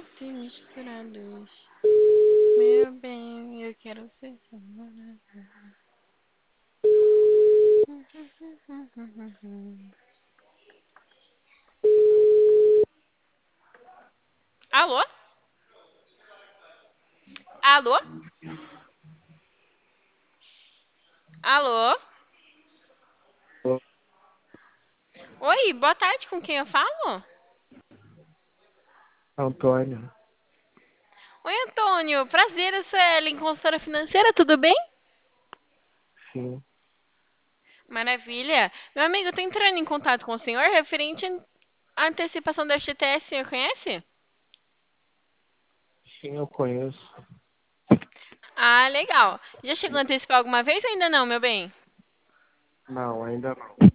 juntos e misturados. Meu bem, eu quero ser seu namorado. Alô? Alô? Alô? Oi, boa tarde, com quem eu falo? Antônio, Oi, Antônio, prazer, eu sou a Ellen, consultora financeira, tudo bem? sim, Maravilha. Meu amigo, eu tô entrando em contato com o senhor referente à antecipação da FGTS, o senhor conhece? sim, eu conheço. Ah, legal. Já chegou a antecipar alguma vez ou ainda não, meu bem? Não, ainda não.